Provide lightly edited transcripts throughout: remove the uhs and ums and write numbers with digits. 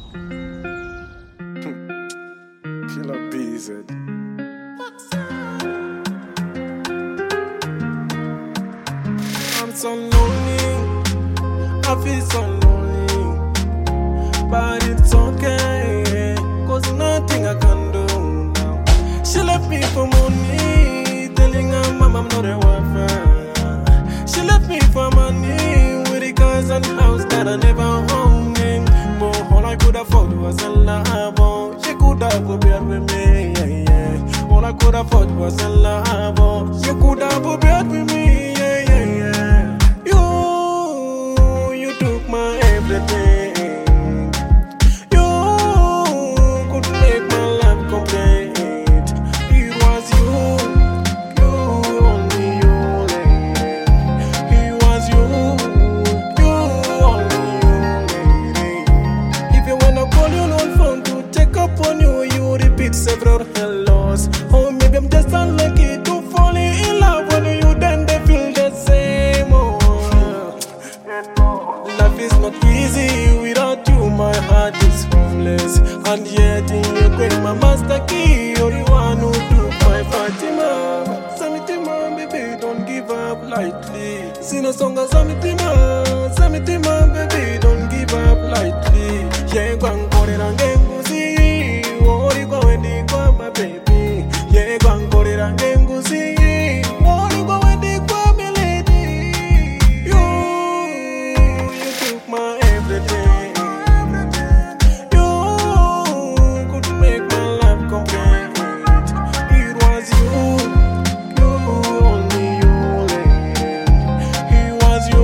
Killer BZ. I'm so lonely, I feel so lonely, but it's okay, cause nothing I can do now. She left me for money, telling her mom I'm not a wife. She left me for money, with the cars and house that I never owned. But all I could afford was a labo. She could have been with me, yeah, yeah. All I could afford was a labo. She could have been with me, yeah, yeah, yeah. You took my everything. You could make my life complete. It was you only you, lady. It was you only you, lady. If you wanna call your own phone to check up on you, you repeat several hellos. Oh, maybe I'm just unlucky to fall in love when you then they feel the same. Oh, life is not easy without you. My heart is homeless, and yet in your grave, my master key. You're the one who took my Fatima. Samitima, baby, don't give up lightly. Sing a song of Samitima, Samitima, baby, don't give up lightly. Yeah, go and call it again, go see. What you going to do, my baby? Yeah, go and call it again, go see. What you going to do, my lady? You took my everything. You could make my life complete. It was you only you, lady. It was you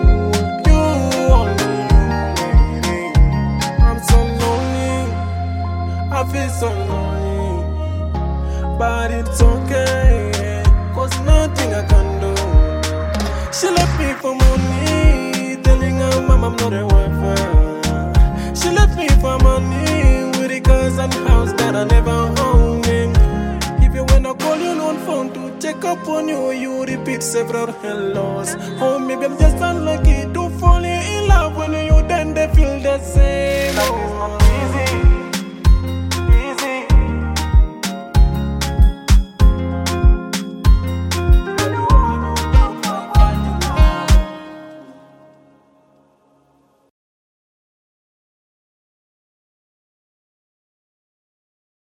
only you, lady. I'm so lonely, I feel so lonely, but it's okay, cause nothing I can do. She left me for money, telling her mom I'm not a wife. She left me for money, with the cars and house that I never owned. If you wanna call your own phone to check up on you, you repeat several hellos. Oh, maybe I'm just unlucky